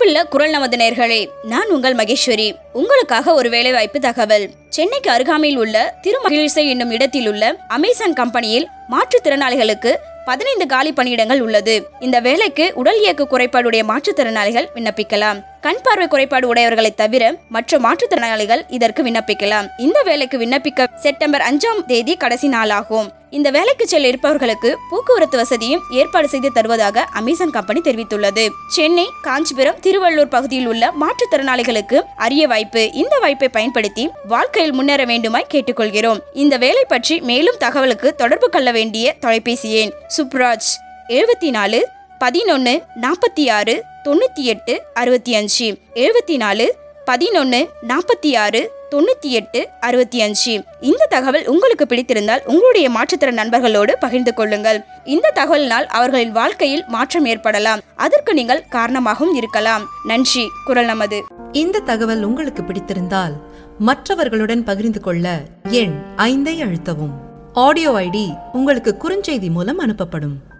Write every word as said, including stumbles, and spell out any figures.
அன்புள்ள குரல் நமது நேயர்களே, நான் உங்கள் மகேஸ்வரி. உங்களுக்காக ஒரு வேலைவாய்ப்பு தகவல். சென்னைக்கு அருகாமையில் உள்ள திருமகிழிசை என்னும் இடத்தில் உள்ள அமேசான் கம்பெனியில் மாற்றுத்திறனாளிகளுக்கு பதினைந்து காலி பணியிடங்கள் உள்ளது. இந்த வேலைக்கு உடல் இயக்க குறைபாடுடைய மாற்றுத்திறனாளிகள் விண்ணப்பிக்கலாம். கண் பார்வை குறைபாடு உடையவர்களை தவிர மற்ற மாற்றுத்திறனாளிகள் இதற்கு விண்ணப்பிக்கலாம். இந்த வேலைக்கு விண்ணப்பிக்க செப்டம்பர் அஞ்சாம் தேதி கடைசி நாளாகும். இந்த வேலைக்கு செல்ல இருப்பவர்களுக்கு போக்குவரத்து வசதியும் ஏற்பாடு செய்து தருவதாக அமேசான் கம்பெனி தெரிவித்துள்ளது. சென்னை, காஞ்சிபுரம், திருவள்ளூர் பகுதியில் உள்ள மாற்றுத்திறனாளிகளுக்கு அரிய வாய்ப்பு. இந்த வாய்ப்பை பயன்படுத்தி வாழ்க்கையில் முன்னேற வேண்டுமாய் கேட்டுக்கொள்கிறோம். இந்த வேலை பற்றி மேலும் தகவலுக்கு தொடர்பு கொள்ள வேண்டிய தொலைபேசி எண் சுப்ராஜ் எழுபத்தி நாலு பதினொன்னு நாற்பத்தி ஆறு தொண்ணூத்தி எட்டு அறுபத்தி அஞ்சு எழுபத்தி நாலு பதினொன்னு நாற்பத்தி ஆறு தொண்ணூத்தி எட்டு அறுபத்தி அஞ்சு. இந்த தகவல் உங்களுக்கு பிடித்திருந்தால் உங்களுடைய மாற்றுத்திறன் நண்பர்களோடு பகிர்ந்து கொள்ளுங்கள். இந்த தகவலினால் அவர்களின் வாழ்க்கையில் மாற்றம் ஏற்படலாம். அதற்கு நீங்கள் காரணமாகவும் இருக்கலாம். நன்றி. குரல் நமது. இந்த தகவல் உங்களுக்கு பிடித்திருந்தால் மற்றவர்களுடன் பகிர்ந்து கொள்ள எண் ஐந்தை அழுத்தவும். ஆடியோ ஐடி உங்களுக்கு குறுஞ்செய்தி மூலம் அனுப்பப்படும்.